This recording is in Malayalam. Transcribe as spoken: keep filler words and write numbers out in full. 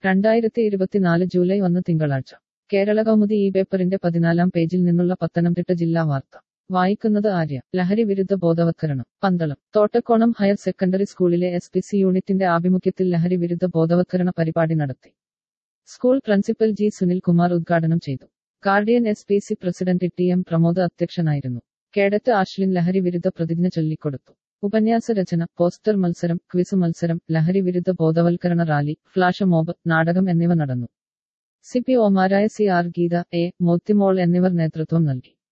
രണ്ടായിരത്തി ഇരുപത്തിനാല് ജൂലൈ ഒന്ന് തിങ്കളാഴ്ച കേരള കൗമുദി ഈ പേപ്പറിന്റെ പതിനാലാം പേജിൽ നിന്നുള്ള പത്തനംതിട്ട ജില്ലാ വാർത്ത വായിക്കുന്നത് ആര്യ. ലഹരി വിരുദ്ധ ബോധവത്കരണം. പന്തളം. തോട്ടക്കോണം ഹയർ സെക്കൻഡറി സ്കൂളിലെ എസ് പി സി യൂണിറ്റിന്റെ ആഭിമുഖ്യത്തിൽ ലഹരി വിരുദ്ധ ബോധവത്കരണ പരിപാടി നടത്തി. School principal G Sunil Kumar ഉദ്ഘാടനം ചെയ്തു. Guardian S P C president T M Pramod അധ്യക്ഷനായിരുന്നു. കേഡറ്റ് ആഷ്ലിൻ ലഹരി വിരുദ്ധ പ്രതിജ്ഞ ചൊല്ലിക്കൊടുത്തു. ഉപന്യാസ രചന, പോസ്റ്റർ മത്സരം, ക്വിസ് മത്സരം, ലഹരി വിരുദ്ധ ബോധവൽക്കരണ റാലി, ഫ്ലാഷ് മോബ്, നാടകം എന്നിവ നടന്നു. സി പി ഒമാരായ C R Geetha, A Mothimol എന്നിവർ നേതൃത്വം നൽകി.